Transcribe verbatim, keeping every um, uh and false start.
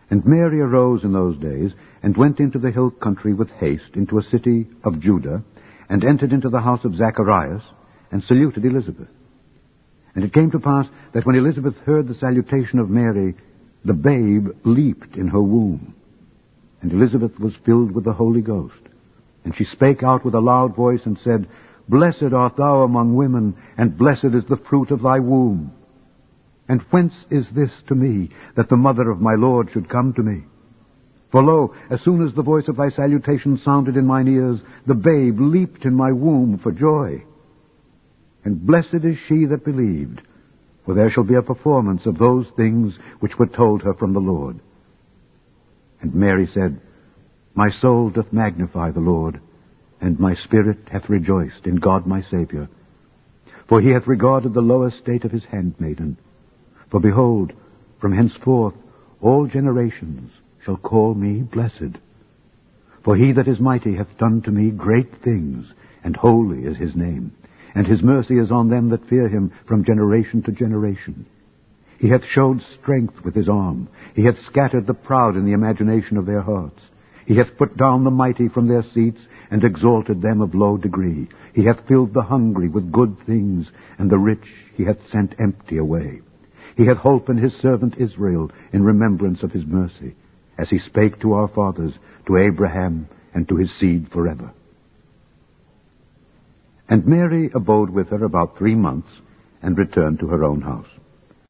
And Mary arose in those days, and went into the hill country with haste into a city of Judah, and entered into the house of Zacharias, and saluted Elizabeth. And it came to pass that when Elizabeth heard the salutation of Mary, the babe leaped in her womb. And Elizabeth was filled with the Holy Ghost. And she spake out with a loud voice, and said, Blessed art thou among women, and blessed is the fruit of thy womb. And whence is this to me, that the mother of my Lord should come to me? For lo, as soon as the voice of thy salutation sounded in mine ears, the babe leaped in my womb for joy. And blessed is she that believed, for there shall be a performance of those things which were told her from the Lord. And Mary said, My soul doth magnify the Lord, and my spirit hath rejoiced in God my Saviour. For he hath regarded the low estate of his handmaiden. For behold, from henceforth all generations shall call me blessed. For he that is mighty hath done to me great things, and holy is his name. And his mercy is on them that fear him from generation to generation. He hath showed strength with his arm. He hath scattered the proud in the imagination of their hearts. He hath put down the mighty from their seats, and exalted them of low degree. He hath filled the hungry with good things, and the rich he hath sent empty away. He hath holpen his servant Israel in remembrance of his mercy, as he spake to our fathers, to Abraham, and to his seed forever. And Mary abode with her about three months, and returned to her own house.